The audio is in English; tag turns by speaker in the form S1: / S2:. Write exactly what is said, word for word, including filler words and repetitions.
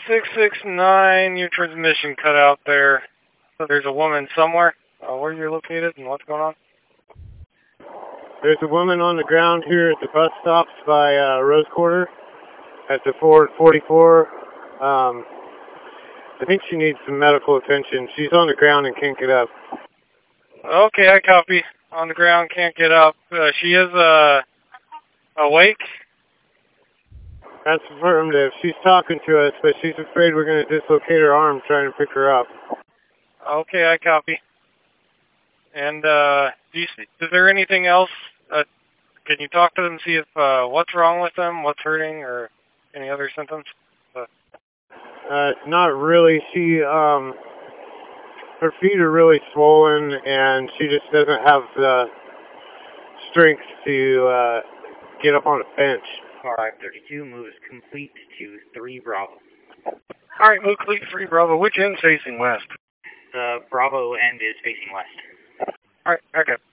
S1: six six nine, your transmission cut out there. So there's a woman somewhere. Uh, where you're located and what's going on?
S2: There's a woman on the ground here at the bus stops by uh, Rose Quarter at the Ford forty-four. Um, I think she needs some medical attention. She's on the ground and can't get up.
S1: Okay, I copy. On the ground, can't get up. Uh, she is uh, awake?
S2: That's affirmative. She's talking to us, but she's afraid we're going to dislocate her arm trying to pick her up.
S1: Okay, I copy. And uh, do you, is there anything else? Uh, can you talk to them, see if uh, what's wrong with them, what's hurting, or any other symptoms? Uh,
S2: uh, not really. She, um, her feet are really swollen, and she just doesn't have the strength to uh, get up on a bench.
S3: five thirty-two moves complete to three Bravo.
S1: All right, move complete three Bravo. Which end's facing west?
S3: The Bravo end is facing west.
S1: All right, okay.